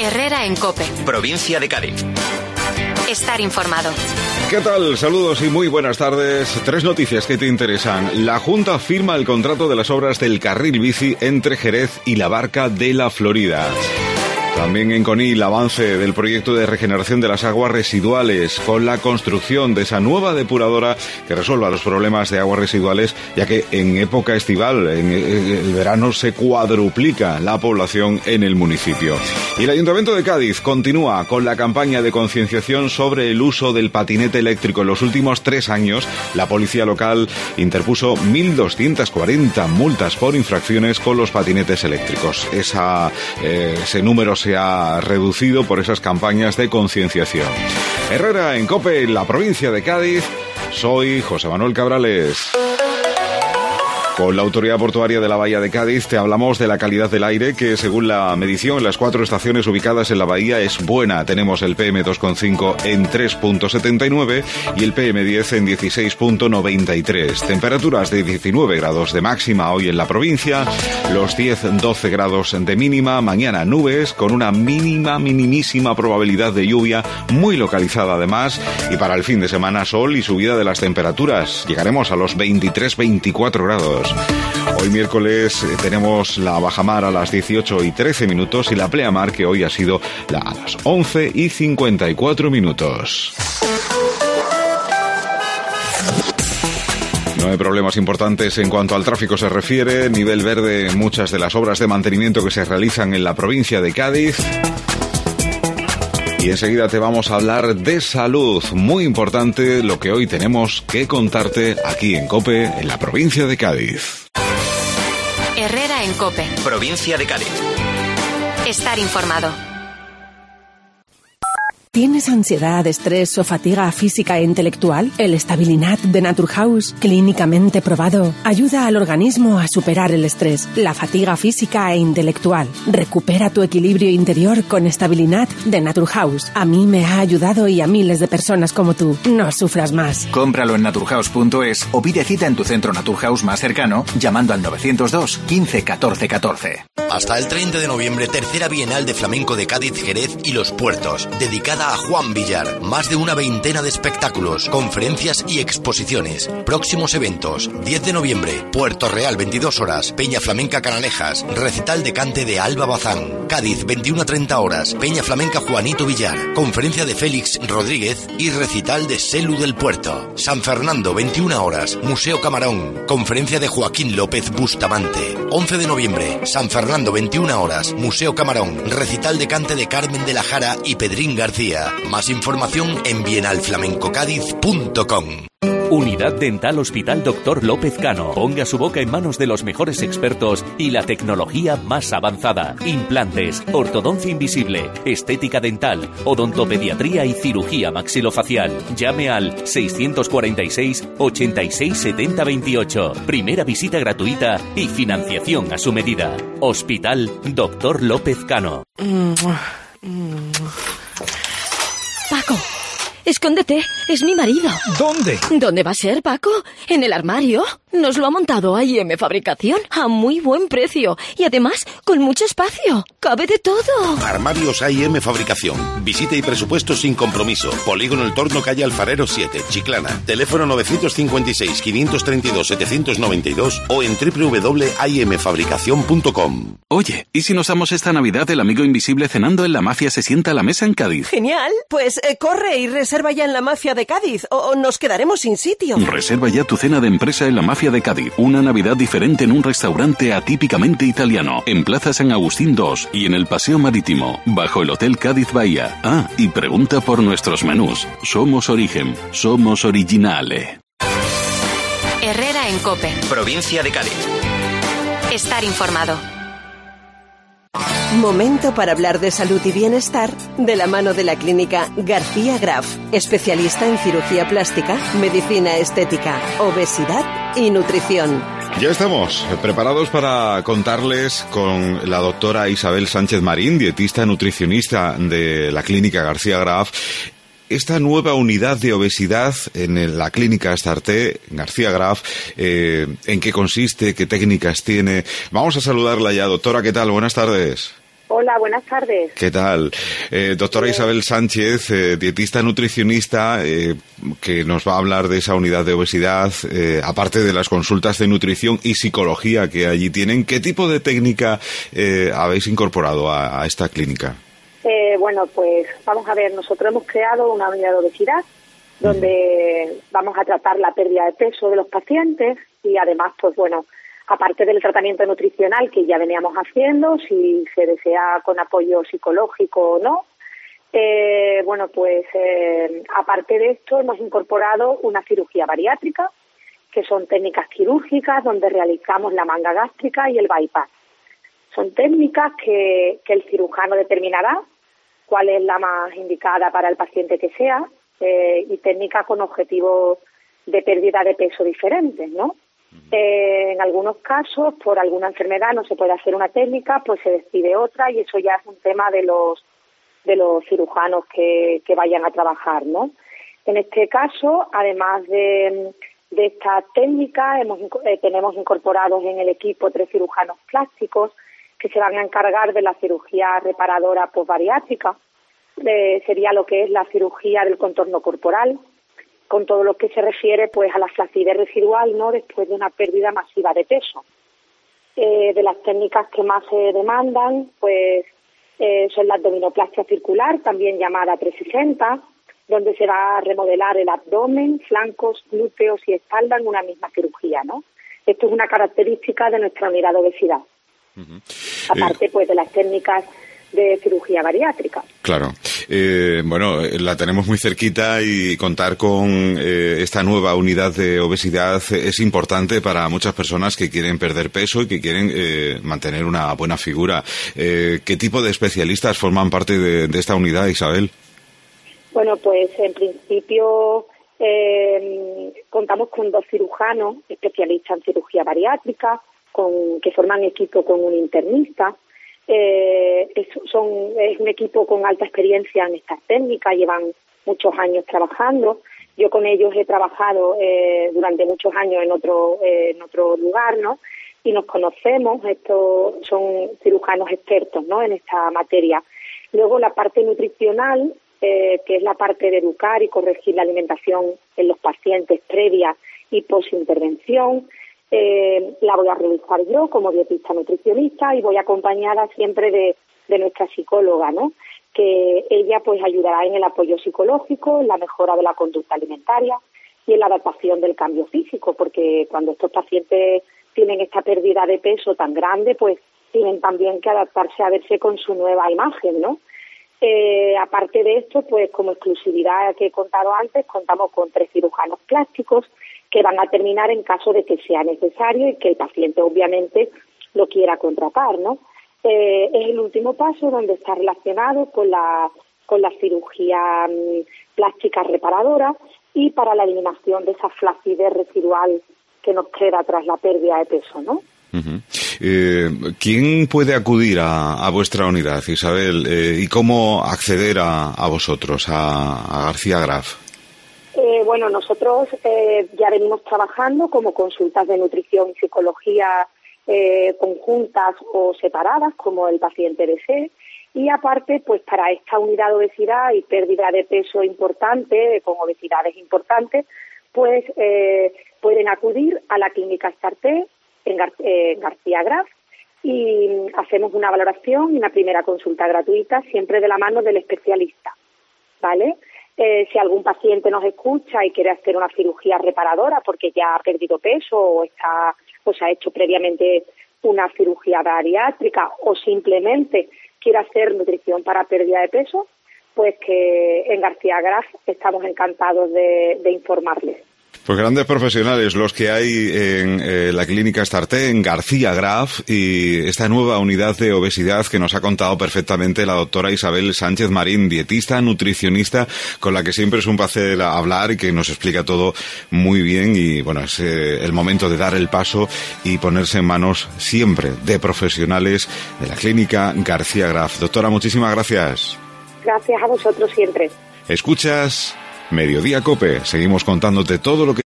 Herrera en COPE. Provincia de Cádiz. Estar informado. ¿Qué tal? Saludos y muy buenas tardes. 3 noticias que te interesan. La Junta firma el contrato de las obras del carril bici entre Jerez y la Barca de la Florida. También en Conil, avance del proyecto de regeneración de las aguas residuales con la construcción de esa nueva depuradora que resuelva los problemas de aguas residuales, ya que en época estival, en el verano, se cuadruplica la población en el municipio. Y el Ayuntamiento de Cádiz continúa con la campaña de concienciación sobre el uso del patinete eléctrico. En los últimos 3 años, la policía local interpuso 1.240 multas por infracciones con los patinetes eléctricos. Ese número se ha reducido por esas campañas de concienciación. Herrera en COPE, en la provincia de Cádiz. Soy José Manuel Cabrales. Con la Autoridad Portuaria de la Bahía de Cádiz te hablamos de la calidad del aire que, según la medición, las 4 estaciones ubicadas en la bahía es buena. Tenemos el PM2,5 en 3,79 y el PM10 en 16,93. Temperaturas de 19 grados de máxima hoy en la provincia, los 10-12 grados de mínima. Mañana nubes con una minimísima probabilidad de lluvia, muy localizada además. Y para el fin de semana sol y subida de las temperaturas. Llegaremos a los 23-24 grados. Hoy miércoles tenemos la bajamar a las 18:13 y la pleamar, que hoy ha sido a las 11:54. No hay problemas importantes en cuanto al tráfico se refiere. Nivel verde en muchas de las obras de mantenimiento que se realizan en la provincia de Cádiz. Y enseguida te vamos a hablar de salud. Muy importante lo que hoy tenemos que contarte aquí en COPE, en la provincia de Cádiz. Herrera en COPE. Provincia de Cádiz. Estar informado. ¿Tienes ansiedad, estrés o fatiga física e intelectual? El Stabilinat de Naturhaus, clínicamente probado, ayuda al organismo a superar el estrés, la fatiga física e intelectual. Recupera tu equilibrio interior con Stabilinat de Naturhaus. A mí me ha ayudado y a miles de personas como tú. No sufras más. Cómpralo en naturhaus.es o pide cita en tu centro Naturhaus más cercano llamando al 902 15 14 14. Hasta el 30 de noviembre, tercera Bienal de Flamenco de Cádiz, Jerez y Los Puertos, dedicada a Juan Villar. Más de una veintena de espectáculos, conferencias y exposiciones. Próximos eventos: 10 de noviembre, Puerto Real, 22 horas, Peña Flamenca Canalejas, recital de cante de Alba Bazán. Cádiz, 21:30 horas, Peña Flamenca Juanito Villar, conferencia de Félix Rodríguez y recital de Selu del Puerto. San Fernando, 21 horas, Museo Camarón, conferencia de Joaquín López Bustamante. 11 de noviembre, San Fernando, 21 horas, Museo Camarón, recital de cante de Carmen de la Jara y Pedrín García. Más información en bienalflamencocadiz.com. Unidad Dental Hospital Dr. López Cano. Ponga su boca en manos de los mejores expertos y la tecnología más avanzada. Implantes, ortodoncia invisible, estética dental, odontopediatría y cirugía maxilofacial. Llame al 646 86 70 28. Primera visita gratuita y financiación a su medida. Hospital Dr. López Cano. Paco, escóndete, es mi marido. ¿Dónde? ¿Dónde va a ser, Paco? ¿En el armario? Nos lo ha montado A&M Fabricación a muy buen precio y además con mucho espacio. Cabe de todo. Armarios A&M Fabricación. Visita y presupuesto sin compromiso. Polígono El Torno, calle Alfarero 7, Chiclana. Teléfono 956 532 792 o en www.amfabricacion.com. Oye, ¿y si nos damos esta Navidad el amigo invisible cenando en La Mafia se sienta a la mesa en Cádiz? Genial. Pues corre y reserva ya en La Mafia de Cádiz o nos quedaremos sin sitio. Reserva ya tu cena de empresa en La Mafia de Cádiz. Una Navidad diferente en un restaurante atípicamente italiano. En Plaza San Agustín 2 y en el Paseo Marítimo, bajo el Hotel Cádiz Bahía. Ah, y pregunta por nuestros menús. Somos origen, somos originale. Herrera en COPE. Provincia de Cádiz. Estar informado. Momento para hablar de salud y bienestar de la mano de la clínica García Graf, especialista en cirugía plástica, medicina estética, obesidad y nutrición. Ya estamos preparados para contarles con la doctora Isabel Sánchez Marín, dietista nutricionista de la clínica García Graf, esta nueva unidad de obesidad en la clínica Astarté, García Graf. ¿En qué consiste? ¿Qué técnicas tiene? Vamos a saludarla ya, doctora. ¿Qué tal? Buenas tardes. Hola, buenas tardes. ¿Qué tal? Doctora Isabel Sánchez, dietista nutricionista, que nos va a hablar de esa unidad de obesidad, aparte de las consultas de nutrición y psicología que allí tienen. ¿Qué tipo de técnica habéis incorporado a esta clínica? Bueno, pues vamos a ver, nosotros hemos creado una unidad de obesidad donde vamos a tratar la pérdida de peso de los pacientes y además, pues bueno, aparte del tratamiento nutricional que ya veníamos haciendo, si se desea con apoyo psicológico o no, bueno, pues aparte de esto hemos incorporado una cirugía bariátrica, que son técnicas quirúrgicas donde realizamos la manga gástrica y el bypass. Son técnicas que el cirujano determinará cuál es la más indicada para el paciente que sea y técnicas con objetivos de pérdida de peso diferentes, ¿no? En algunos casos, por alguna enfermedad no se puede hacer una técnica, pues se decide otra y eso ya es un tema de los cirujanos que vayan a trabajar, ¿no? En este caso, además de esta técnica, tenemos incorporados en el equipo 3 cirujanos plásticos que se van a encargar de la cirugía reparadora posbariátrica, sería lo que es la cirugía del contorno corporal, con todo lo que se refiere pues a la flacidez residual, ¿no?, después de una pérdida masiva de peso. De las técnicas que más se demandan, pues son la abdominoplastia circular, también llamada 360, donde se va a remodelar el abdomen, flancos, glúteos y espalda en una misma cirugía, ¿no? Esto es una característica de nuestra unidad de obesidad. Aparte, pues, de las técnicas de cirugía bariátrica. Claro. Bueno, la tenemos muy cerquita y contar con esta nueva unidad de obesidad es importante para muchas personas que quieren perder peso y que quieren mantener una buena figura. ¿Qué tipo de especialistas forman parte de esta unidad, Isabel? Bueno, pues en principio contamos con 2 cirujanos especialistas en cirugía bariátrica que forman equipo con un internista. Es un equipo con alta experiencia en estas técnicas, llevan muchos años trabajando. Yo con ellos he trabajado durante muchos años en otro lugar, ¿no? Y nos conocemos, estos son cirujanos expertos, ¿no?, en esta materia. Luego la parte nutricional, que es la parte de educar y corregir la alimentación en los pacientes previa y posintervención, la voy a realizar yo como dietista nutricionista y voy acompañada siempre de nuestra psicóloga, ¿no?, que ella pues ayudará en el apoyo psicológico, en la mejora de la conducta alimentaria y en la adaptación del cambio físico, porque cuando estos pacientes tienen esta pérdida de peso tan grande, pues tienen también que adaptarse a verse con su nueva imagen, ¿no? Aparte de esto, pues como exclusividad que he contado antes, contamos con 3 cirujanos plásticos que van a terminar en caso de que sea necesario y que el paciente obviamente lo quiera contratar, ¿no? Es el último paso donde está relacionado con la cirugía plástica reparadora y para la eliminación de esa flacidez residual que nos queda tras la pérdida de peso, ¿no? ¿Quién puede acudir a vuestra unidad, Isabel? ¿Y cómo acceder a vosotros, a García Graf? Bueno, nosotros ya venimos trabajando como consultas de nutrición y psicología conjuntas o separadas, como el paciente desee, y aparte, pues para esta unidad de obesidad y pérdida de peso importante, con obesidades importantes, pues pueden acudir a la clínica Starté en García Graf y hacemos una valoración y una primera consulta gratuita, siempre de la mano del especialista, ¿vale? Si algún paciente nos escucha y quiere hacer una cirugía reparadora porque ya ha perdido peso o se ha hecho previamente una cirugía bariátrica o simplemente quiere hacer nutrición para pérdida de peso, pues que en García Graf estamos encantados de informarles. Pues grandes profesionales los que hay en la clínica Starté, en García Graf, y esta nueva unidad de obesidad que nos ha contado perfectamente la doctora Isabel Sánchez Marín, dietista, nutricionista, con la que siempre es un placer hablar y que nos explica todo muy bien. Y bueno, es el momento de dar el paso y ponerse en manos siempre de profesionales de la clínica García Graf. Doctora, muchísimas gracias. Gracias a vosotros siempre. Escuchas Mediodía COPE. Seguimos contándote todo lo que